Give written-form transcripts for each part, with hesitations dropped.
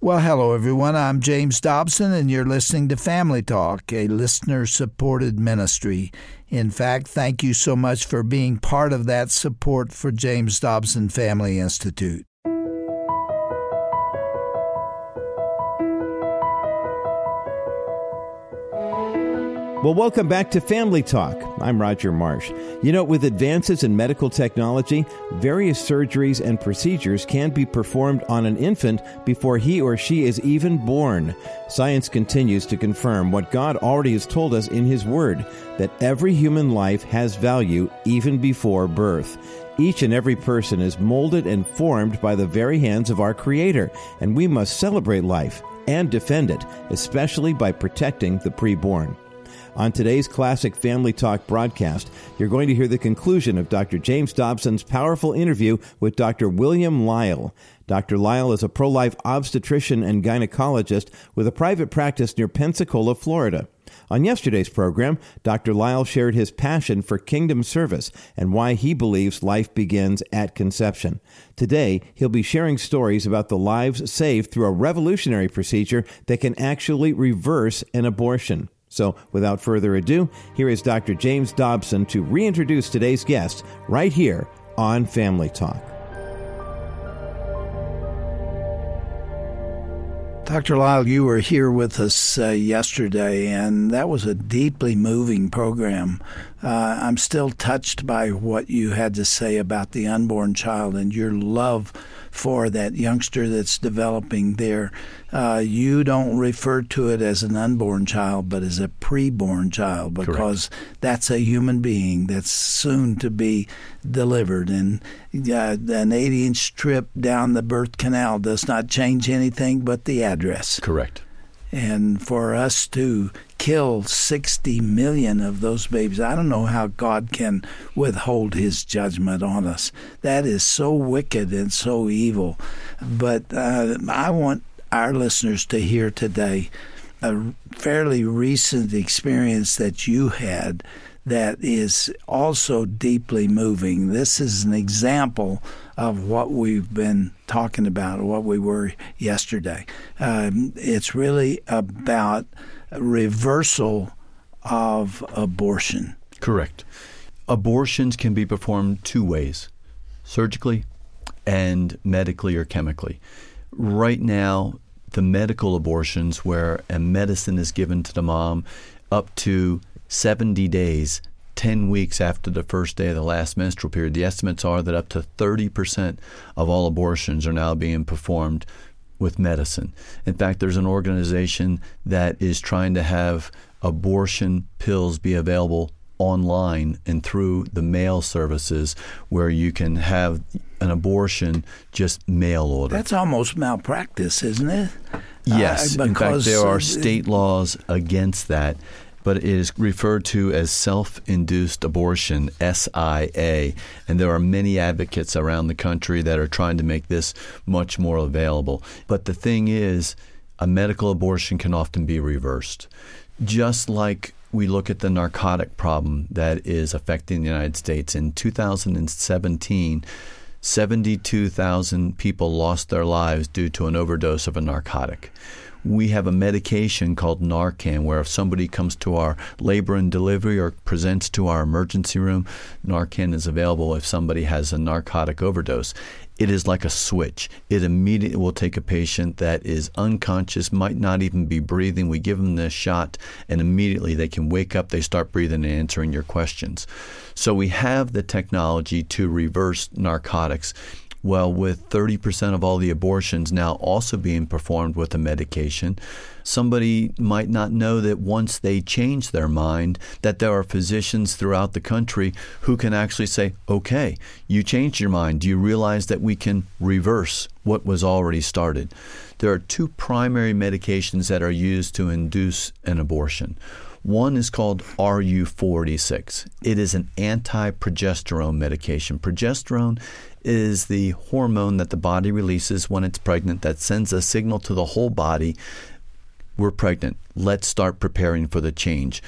Well, hello, everyone. I'm James Dobson, and you're listening to Family Talk, a listener-supported ministry. In fact, thank you so much for being part of that support for James Dobson Family Institute. Well, welcome back to Family Talk. I'm Roger Marsh. You know, with advances in medical technology, various surgeries and procedures can be performed on an infant before he or she is even born. Science continues to confirm what God already has told us in His Word, that every human life has value even before birth. Each and every person is molded and formed by the very hands of our Creator, and we must celebrate life and defend it, especially by protecting the preborn. On today's classic Family Talk broadcast, you're going to hear the conclusion of Dr. James Dobson's powerful interview with Dr. William Lyle. Dr. Lyle is a pro-life obstetrician and gynecologist with a private practice near Pensacola, Florida. On yesterday's program, Dr. Lyle shared his passion for kingdom service and why he believes life begins at conception. Today, he'll be sharing stories about the lives saved through a revolutionary procedure that can actually reverse an abortion. So, without further ado, here is Dr. James Dobson to reintroduce today's guest right here on Family Talk. Dr. Lyle, you were here with us yesterday, and that was a deeply moving program. I'm still touched by what you had to say about the unborn child and your love for that youngster that's developing there. You don't refer to it as an unborn child, but as a preborn child, because Correct. That's a human being that's soon to be delivered. And an 8-inch strip down the birth canal does not change anything but the address. Correct. And for us to kill 60 million of those babies, I don't know how God can withhold His judgment on us. That is so wicked and so evil. But I want our listeners to hear today a fairly recent experience that you had that is also deeply moving. This is an example of what we've been talking about, what we were yesterday. It's really about reversal of abortion. Correct. Abortions can be performed two ways, surgically and medically or chemically. Right now, the medical abortions where a medicine is given to the mom up to 70 days, 10 weeks after the first day of the last menstrual period, the estimates are that up to 30% of all abortions are now being performed with medicine. In fact, there's an organization that is trying to have abortion pills be available online and through the mail services where you can have an abortion just mail order. That's almost malpractice, isn't it? Yes. In fact, there are state laws against that, but it is referred to as self-induced abortion, SIA, and there are many advocates around the country that are trying to make this much more available. But the thing is, a medical abortion can often be reversed. Just like we look at the narcotic problem that is affecting the United States. In 2017, 72,000 people lost their lives due to an overdose of a narcotic. We have a medication called Narcan, where if somebody comes to our labor and delivery or presents to our emergency room, Narcan is available if somebody has a narcotic overdose. It is like a switch. It immediately will take a patient that is unconscious, might not even be breathing. We give them this shot, and immediately they can wake up, they start breathing and answering your questions. So we have the technology to reverse narcotics. Well, with 30% of all the abortions now also being performed with a medication, somebody might not know that once they change their mind, that there are physicians throughout the country who can actually say, okay, you changed your mind. Do you realize that we can reverse what was already started? There are two primary medications that are used to induce an abortion. One is called RU486. It is an anti-progesterone medication. Progesterone is the hormone that the body releases when it's pregnant that sends a signal to the whole body, we're pregnant, let's start preparing for the change.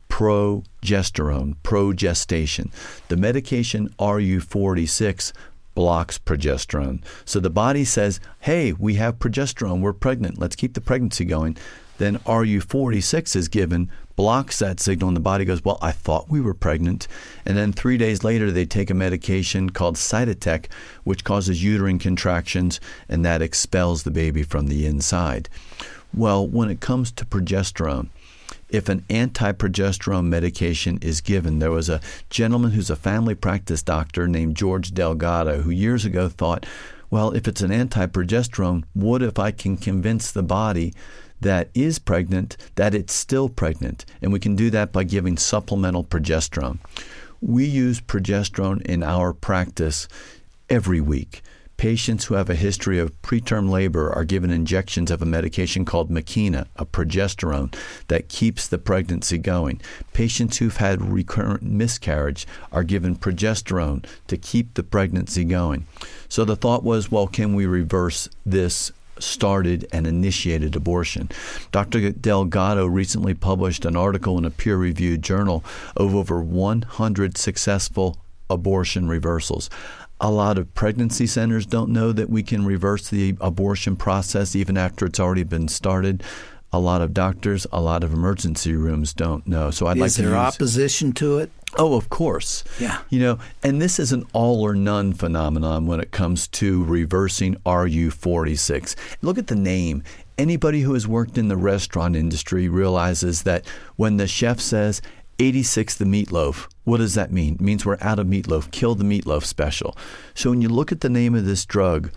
Progestation. The medication RU486 blocks progesterone. So the body says, hey, we have progesterone, we're pregnant, let's keep the pregnancy going. Then RU46 is given, blocks that signal, and the body goes, well, I thought we were pregnant. And then 3 days later, they take a medication called Cytotec, which causes uterine contractions, and that expels the baby from the inside. Well, when it comes to progesterone, if an anti-progesterone medication is given, there was a gentleman who's a family practice doctor named George Delgado who years ago thought, well, if it's an anti-progesterone, what if I can convince the body that is pregnant that it's still pregnant? And we can do that by giving supplemental progesterone. We use progesterone in our practice every week. Patients who have a history of preterm labor are given injections of a medication called Makena, a progesterone that keeps the pregnancy going. Patients who've had recurrent miscarriage are given progesterone to keep the pregnancy going. So the thought was, well, can we reverse this started and initiated abortion? Dr. Delgado recently published an article in a peer-reviewed journal of over 100 successful abortion reversals. A lot of pregnancy centers don't know that we can reverse the abortion process even after it's already been started. A lot of doctors, a lot of emergency rooms don't know. So I'd like to Is there opposition to it? Oh, of course. Yeah. And this is an all or none phenomenon when it comes to reversing RU46. Look at the name. Anybody who has worked in the restaurant industry realizes that when the chef says 86 the meatloaf, what does that mean? It means we're out of meatloaf. Kill the meatloaf special. So when you look at the name of this drug,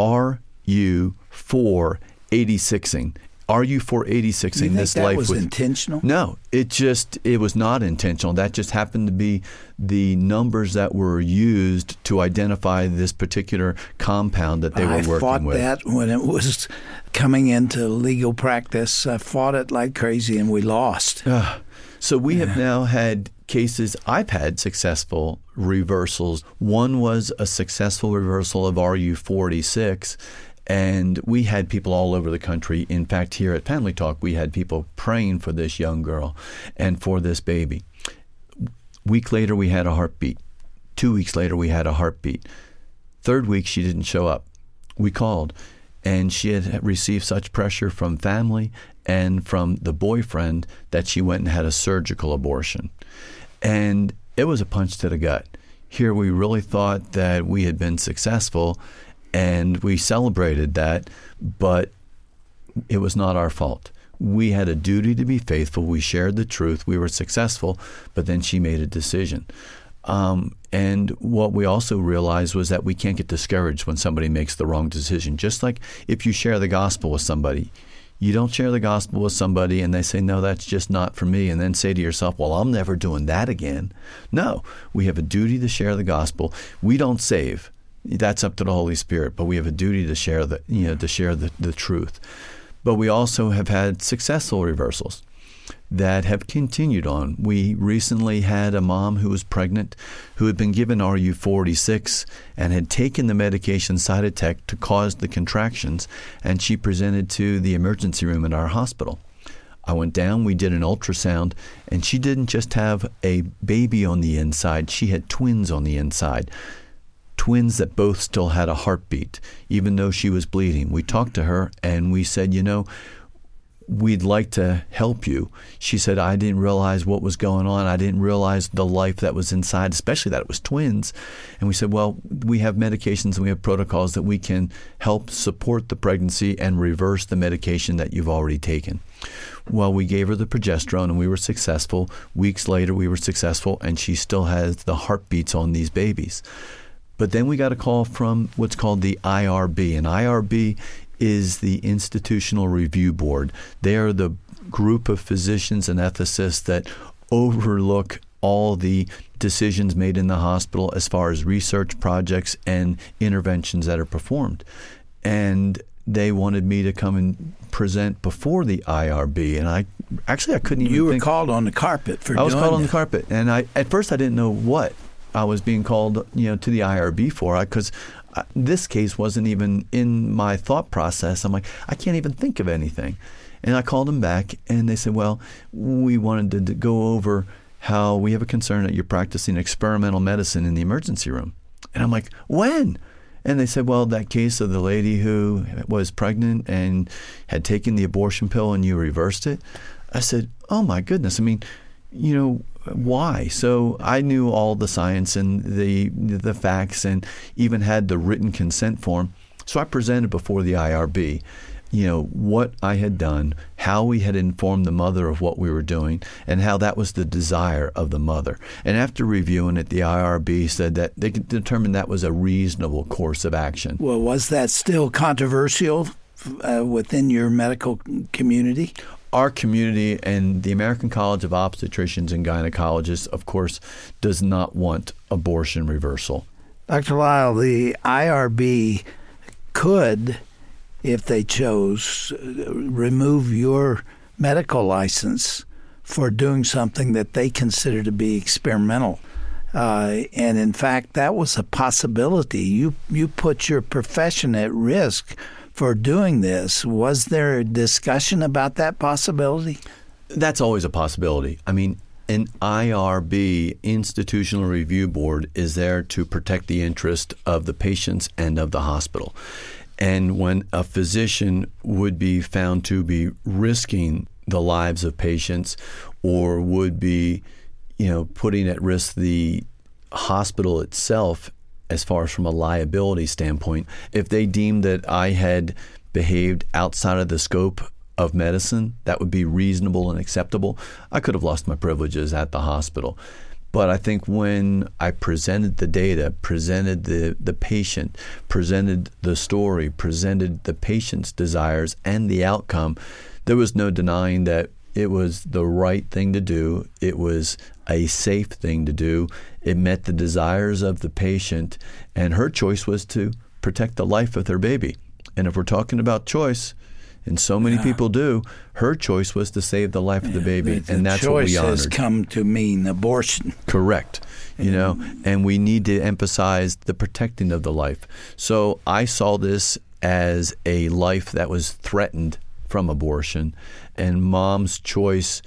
RU486ing, RU486ing this life was intentional? No, it was not intentional. That just happened to be the numbers that were used to identify this particular compound that they were working with. I fought that when it was coming into legal practice. I fought it like crazy, and we lost. So we have now had cases, I've had successful reversals. One was a successful reversal of RU46, and we had people all over the country. In fact, here at Family Talk, we had people praying for this young girl and for this baby. Week later, we had a heartbeat. 2 weeks later, we had a heartbeat. Third week, she didn't show up. We called, and she had received such pressure from family and from the boyfriend that she went and had a surgical abortion. And it was a punch to the gut. Here we really thought that we had been successful, and we celebrated that, but it was not our fault. We had a duty to be faithful. We shared the truth. We were successful, but then she made a decision. And what we also realized was that we can't get discouraged when somebody makes the wrong decision. Just like if you share the gospel with somebody, you don't share the gospel with somebody and they say, no, that's just not for me, and then say to yourself, well, I'm never doing that again. No, we have a duty to share the gospel. We don't save. That's up to the Holy Spirit, but we have a duty to share the truth. But we also have had successful reversals that have continued on. We recently had a mom who was pregnant who had been given RU46 and had taken the medication Cytotec to cause the contractions, and she presented to the emergency room at our hospital. I went down, we did an ultrasound, and she didn't just have a baby on the inside, she had twins on the inside. Twins that both still had a heartbeat, even though she was bleeding. We talked to her and we said, we'd like to help you. She said, I didn't realize what was going on. I didn't realize the life that was inside, especially that it was twins. And we said, well, we have medications and we have protocols that we can help support the pregnancy and reverse the medication that you've already taken. Well, we gave her the progesterone and we were successful. Weeks later, we were successful, and she still has the heartbeats on these babies. But then we got a call from what's called the IRB. And IRB is the Institutional Review Board. They are the group of physicians and ethicists that overlook all the decisions made in the hospital as far as research projects and interventions that are performed. And they wanted me to come and present before the IRB. And I couldn't even You were called on the carpet for doing I was called on that. the carpet. And at first I didn't know what I was being called, to the IRB for, because this case wasn't even in my thought process. I'm like, I can't even think of anything. And I called them back, and they said, well, we wanted to go over how we have a concern that you're practicing experimental medicine in the emergency room. And I'm like, when? And they said, well, that case of the lady who was pregnant and had taken the abortion pill and you reversed it. I said, oh, my goodness. I mean, why? So I knew all the science and the facts and even had the written consent form. So I presented before the IRB, what I had done, how we had informed the mother of what we were doing, and how that was the desire of the mother. And after reviewing it, the IRB said that they could determine that was a reasonable course of action. Well, was that still controversial within your medical community? Our community and the American College of Obstetricians and Gynecologists, of course, does not want abortion reversal. Dr. Lyle, the IRB could, if they chose, remove your medical license for doing something that they consider to be experimental. And in fact, that was a possibility. You put your profession at risk for doing this. Was there a discussion about that possibility? That's always a possibility. I mean, an IRB, Institutional Review Board, is there to protect the interest of the patients and of the hospital. And when a physician would be found to be risking the lives of patients or would be, putting at risk the hospital itself as far as from a liability standpoint, if they deemed that I had behaved outside of the scope of medicine, that would be reasonable and acceptable, I could have lost my privileges at the hospital. But I think when I presented the data, presented the patient, presented the story, presented the patient's desires and the outcome, there was no denying that it was the right thing to do. It was a safe thing to do. It met the desires of the patient, and her choice was to protect the life of their baby. And if we're talking about choice, and so many people do, her choice was to save the life of the baby, and that's what we honored. The choice has come to mean abortion. Correct. And we need to emphasize the protecting of the life. So I saw this as a life that was threatened from abortion, and mom's choice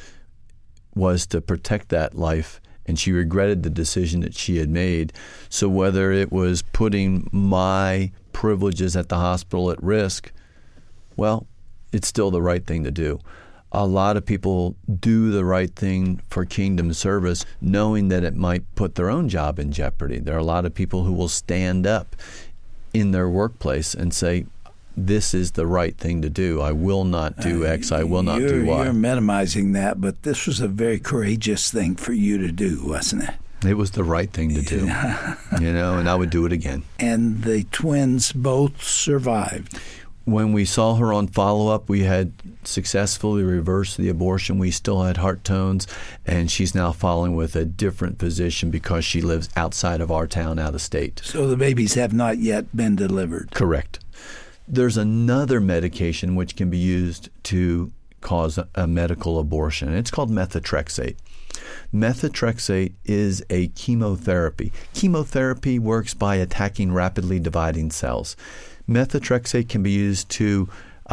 was to protect that life, and she regretted the decision that she had made. So whether it was putting my privileges at the hospital at risk, well, it's still the right thing to do. A lot of people do the right thing for kingdom service, knowing that it might put their own job in jeopardy. There are a lot of people who will stand up in their workplace and say, this is the right thing to do. I will not do X. I will not do Y. You're minimizing that, but this was a very courageous thing for you to do, wasn't it? It was the right thing to do, and I would do it again. And the twins both survived. When we saw her on follow-up, we had successfully reversed the abortion. We still had heart tones, and she's now following with a different physician because she lives outside of our town, out of state. So the babies have not yet been delivered. Correct. There's another medication which can be used to cause a medical abortion. It's called methotrexate. Methotrexate is a chemotherapy. Chemotherapy works by attacking rapidly dividing cells. Methotrexate can be used to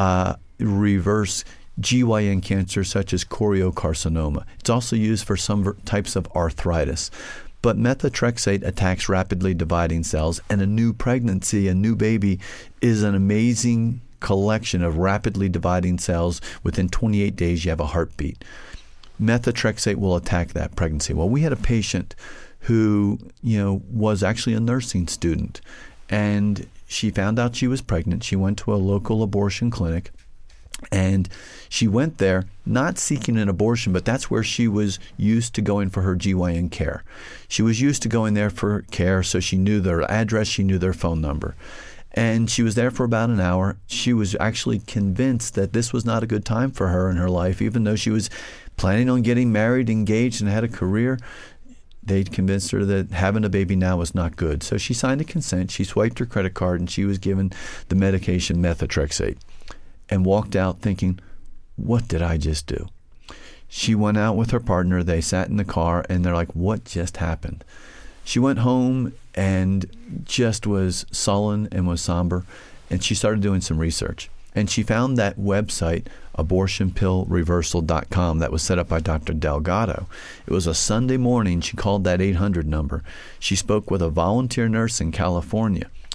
reverse GYN cancer such as choriocarcinoma. It's also used for some types of arthritis. But methotrexate attacks rapidly dividing cells, and a new pregnancy, a new baby, is an amazing collection of rapidly dividing cells. Within 28 days, you have a heartbeat. Methotrexate will attack that pregnancy. Well, we had a patient who, was actually a nursing student, and she found out she was pregnant. She went to a local abortion clinic, and she went there not seeking an abortion, but that's where she was used to going for her GYN care. She was used to going there for care, so she knew their address, she knew their phone number. And she was there for about an hour. She was actually convinced that this was not a good time for her in her life, even though she was planning on getting married, engaged, and had a career. They'd convinced her that having a baby now was not good. So she signed a consent. She swiped her credit card, and she was given the medication methotrexate and walked out thinking, what did I just do? She went out with her partner. They sat in the car, and they're like, what just happened? She went home and just was sullen and was somber, and she started doing some research. And she found that website, abortionpillreversal.com, that was set up by Dr. Delgado. It was a Sunday morning. She called that 800 number. She spoke with a volunteer nurse in California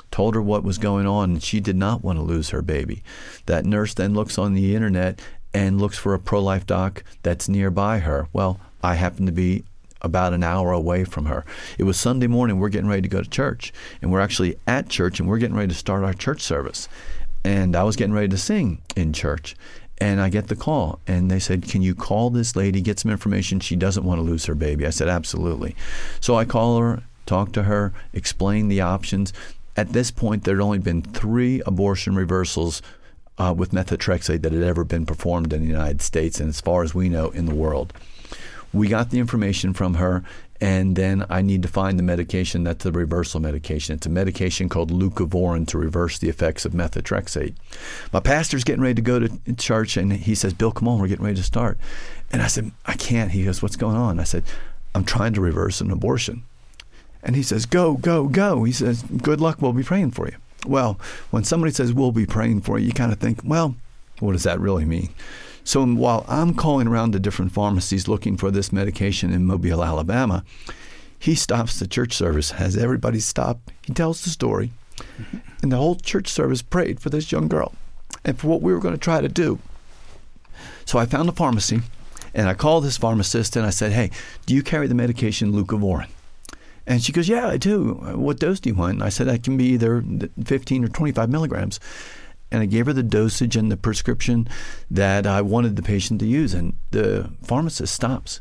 told her what was going on, and she did not want to lose her baby. That nurse then looks on the internet and looks for a pro-life doc that's nearby her. Well, I happen to be about an hour away from her. It was Sunday morning. We're getting ready to go to church, and we're actually at church, and we're getting ready to start our church service. And I was getting ready to sing in church, and I get the call, and they said, can you call this lady, get some information? She doesn't want to lose her baby. I said, absolutely. So I call her, talk to her, explain the options. At this point, there had only been 3 abortion reversals with methotrexate that had ever been performed in the United States, and as far as we know, in the world. We got the information from her, and then I need to find the medication that's the reversal medication. It's a medication called leucovorin to reverse the effects of methotrexate. My pastor's getting ready to go to church, and he says, Bill, come on, we're getting ready to start. And I said, I can't. He goes, what's going on? I said, I'm trying to reverse an abortion. And he says, go, go, go. He says, good luck, we'll be praying for you. Well, when somebody says, we'll be praying for you, you kind of think, well, what does that really mean? So while I'm calling around to different pharmacies looking for this medication in Mobile, Alabama, he stops the church service, has everybody stop. He tells the story. And the whole church service prayed for this young girl and for what we were going to try to do. So I found a pharmacy, and I called this pharmacist, and I said, hey, do you carry the medication leucovorin? And she goes, yeah, I do. What dose do you want? And I said, that can be either 15 or 25 milligrams. And I gave her the dosage and the prescription that I wanted the patient to use. And the pharmacist stops.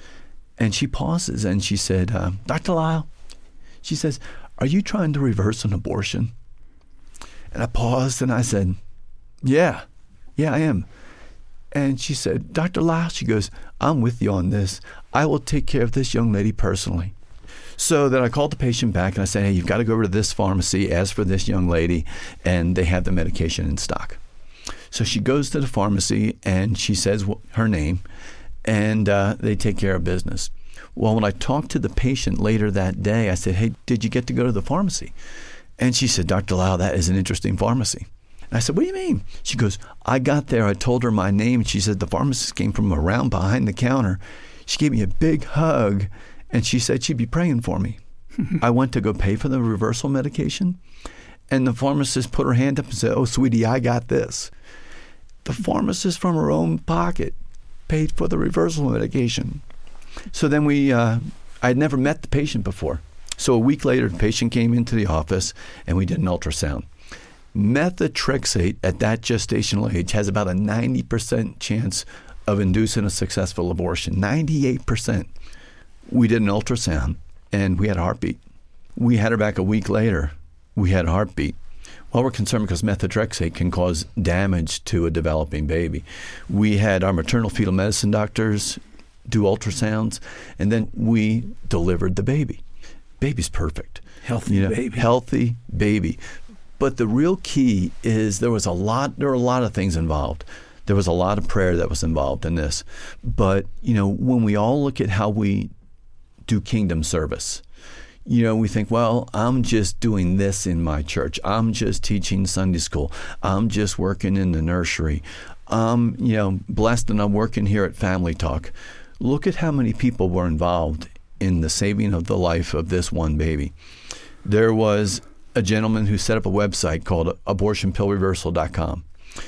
And she pauses, and she said, Dr. Lyle, she says, are you trying to reverse an abortion? And I paused, and I said, yeah, I am. And she said, Dr. Lyle, she goes, I'm with you on this. I will take care of this young lady personally. So then I called the patient back, and I said, hey, you've got to go over to this pharmacy, ask for this young lady, and they have the medication in stock. So she goes to the pharmacy, and she says her name, and they take care of business. Well, when I talked to the patient later that day, I said, hey, did you get to go to the pharmacy? And she said, Dr. Lau, that is an interesting pharmacy. And I said, what do you mean? She goes, I got there, I told her my name, and she said the pharmacist came from around behind the counter. She gave me a big hug, and she said she'd be praying for me. I went to go pay for the reversal medication, and the pharmacist put her hand up and said, oh, sweetie, I got this. The pharmacist from her own pocket paid for the reversal medication. So then I had never met the patient before. So a week later, the patient came into the office, and we did an ultrasound. Methotrexate at that gestational age has about a 90% chance of inducing a successful abortion, 98%. We did an ultrasound, and we had a heartbeat. We had her back a week later. We had a heartbeat. Well, we're concerned because methotrexate can cause damage to a developing baby. We had our maternal fetal medicine doctors do ultrasounds, and then we delivered the baby. Baby's perfect. Healthy baby. But the real key is there were a lot of things involved. There was a lot of prayer that was involved in this. But, when we all look at how we do kingdom service, we think, well, I'm just doing this in my church. I'm just teaching Sunday school. I'm just working in the nursery. I'm, blessed and I'm working here at Family Talk. Look at how many people were involved in the saving of the life of this one baby. There was a gentleman who set up a website called abortionpillreversal.com.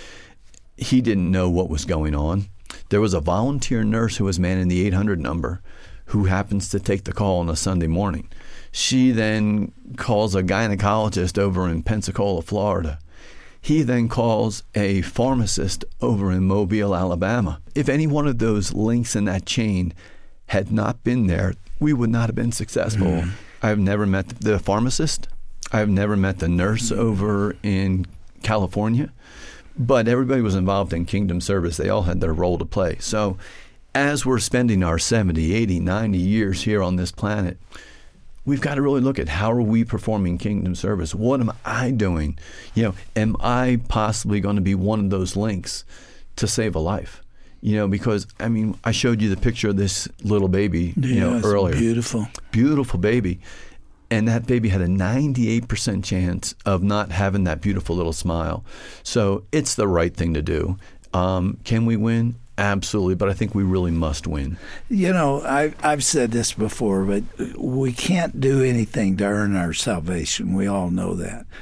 He didn't know what was going on. There was a volunteer nurse who was manning the 800 number who happens to take the call on a Sunday morning. She then calls a gynecologist over in Pensacola, Florida. He then calls a pharmacist over in Mobile, Alabama. If any one of those links in that chain had not been there, we would not have been successful. Mm-hmm. I've never met the pharmacist. I've never met the nurse over in California. But everybody was involved in kingdom service. They all had their role to play. So as we're spending our 70, 80, 90 years here on this planet, we've got to really look at how are we performing kingdom service? What am I doing? Am I possibly going to be one of those links to save a life? Because, I showed you the picture of this little baby, earlier. Beautiful baby. And that baby had a 98% chance of not having that beautiful little smile. So it's the right thing to do. Can we win? Absolutely, but I think we really must win. I've said this before, but we can't do anything to earn our salvation. We all know that.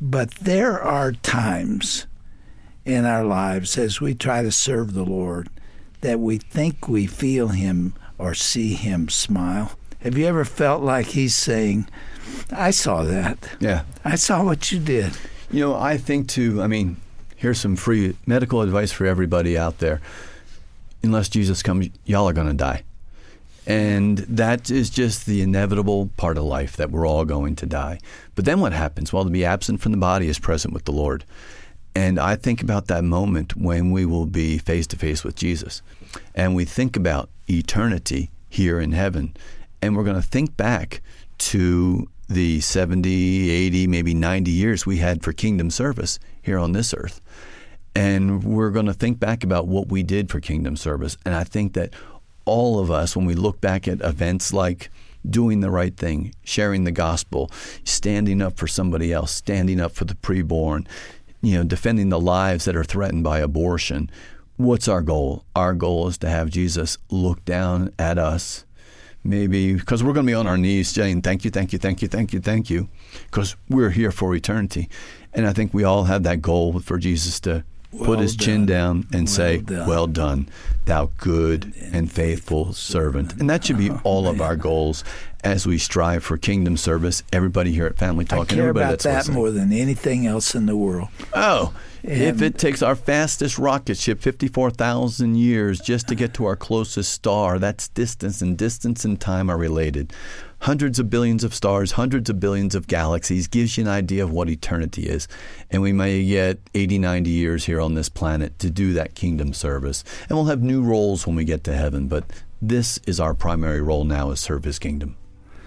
But there are times in our lives as we try to serve the Lord that we think we feel Him or see Him smile. Have you ever felt like He's saying, I saw that. Yeah. I saw what you did. I think too, here's some free medical advice for everybody out there. Unless Jesus comes, y'all are going to die. And that is just the inevitable part of life, that we're all going to die. But then what happens? Well, to be absent from the body is present with the Lord. And I think about that moment when we will be face to face with Jesus. And we think about eternity here in heaven. And we're going to think back to the 70, 80, maybe 90 years we had for kingdom service here on this earth. And we're going to think back about what we did for kingdom service. And I think that all of us, when we look back at events like doing the right thing, sharing the gospel, standing up for somebody else, standing up for the preborn, defending the lives that are threatened by abortion, what's our goal? Our goal is to have Jesus look down at us, maybe because we're going to be on our knees saying, thank you, thank you, thank you, thank you, thank you, because we're here for eternity. And I think we all have that goal for Jesus to put his chin down and say, well done, thou good and faithful servant. And that should be all of our goals as we strive for kingdom service. Everybody here at Family Talk. I care about that more than anything else in the world. If it takes our fastest rocket ship 54,000 years just to get to our closest star, that's distance, and distance and time are related. Hundreds of billions of stars, hundreds of billions of galaxies gives you an idea of what eternity is. And we may get 80, 90 years here on this planet to do that kingdom service. And we'll have new roles when we get to heaven, but this is our primary role now, is serve His kingdom.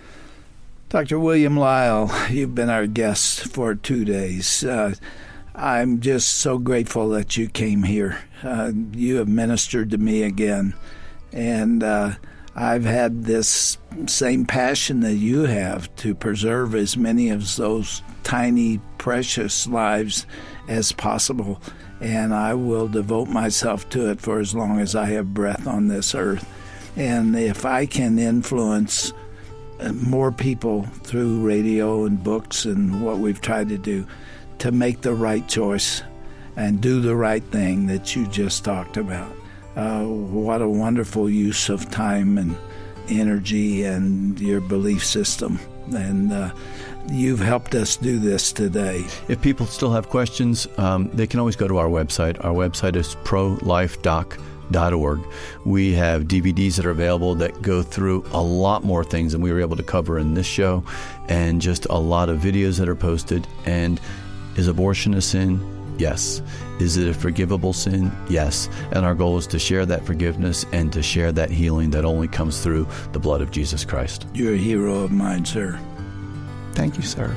Dr. William Lyle, you've been our guest for 2 days. I'm just so grateful that you came here. You have ministered to me again. And I've had this same passion that you have to preserve as many of those tiny, precious lives as possible. And I will devote myself to it for as long as I have breath on this earth. And if I can influence more people through radio and books and what we've tried to do to make the right choice and do the right thing that you just talked about. What a wonderful use of time and energy and your belief system. And you've helped us do this today. If people still have questions, they can always go to our website. Our website is prolifedoc.org. We have DVDs that are available that go through a lot more things than we were able to cover in this show, and just a lot of videos that are posted. And is abortion a sin? Yes. Is it a forgivable sin? Yes. And our goal is to share that forgiveness and to share that healing that only comes through the blood of Jesus Christ. You're a hero of mine, sir. Thank you, sir.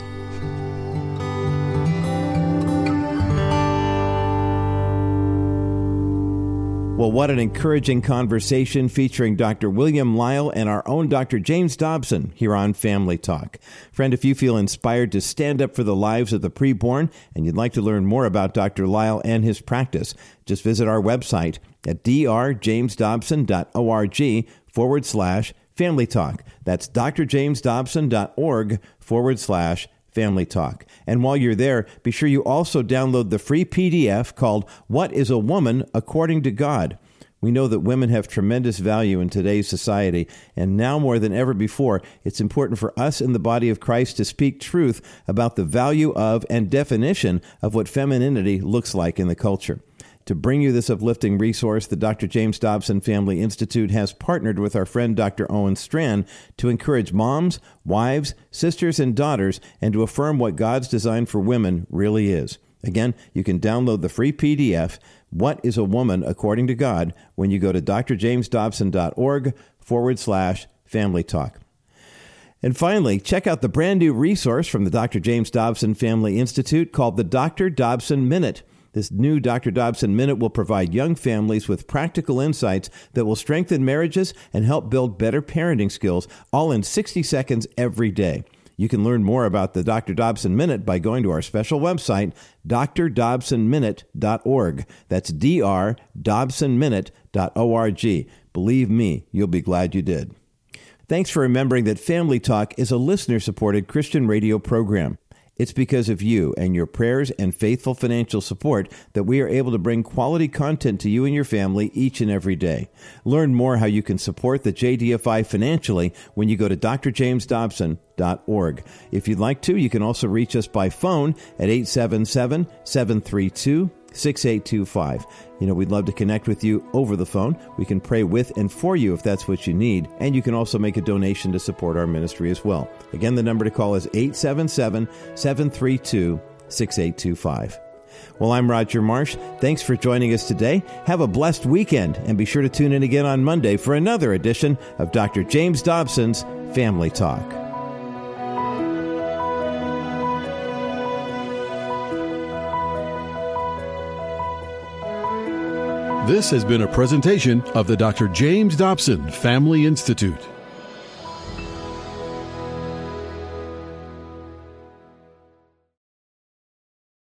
Well, what an encouraging conversation featuring Dr. William Lyle and our own Dr. James Dobson here on Family Talk. Friend, if you feel inspired to stand up for the lives of the preborn and you'd like to learn more about Dr. Lyle and his practice, just visit our website at drjamesdobson.org/Family Talk. That's drjamesdobson.org/Family Talk. And while you're there, be sure you also download the free PDF called What is a Woman According to God? We know that women have tremendous value in today's society, and now more than ever before, it's important for us in the body of Christ to speak truth about the value of and definition of what femininity looks like in the culture. To bring you this uplifting resource, the Dr. James Dobson Family Institute has partnered with our friend Dr. Owen Strachan to encourage moms, wives, sisters, and daughters, and to affirm what God's design for women really is. Again, you can download the free PDF, What is a Woman According to God, when you go to drjamesdobson.org/Family Talk. And finally, check out the brand new resource from the Dr. James Dobson Family Institute called the Dr. Dobson Minute. This new Dr. Dobson Minute will provide young families with practical insights that will strengthen marriages and help build better parenting skills, all in 60 seconds every day. You can learn more about the Dr. Dobson Minute by going to our special website, drdobsonminute.org. That's drdobsonminute.org. Believe me, you'll be glad you did. Thanks for remembering that Family Talk is a listener-supported Christian radio program. It's because of you and your prayers and faithful financial support that we are able to bring quality content to you and your family each and every day. Learn more how you can support the JDFI financially when you go to drjamesdobson.org. If you'd like to, you can also reach us by phone at 877-732-6825. We'd love to connect with you over the phone. We can pray with and for you if that's what you need. And you can also make a donation to support our ministry as well. Again, the number to call is 877-732-6825. Well, I'm Roger Marsh. Thanks for joining us today. Have a blessed weekend, and be sure to tune in again on Monday for another edition of Dr. James Dobson's Family Talk. This has been a presentation of the Dr. James Dobson Family Institute.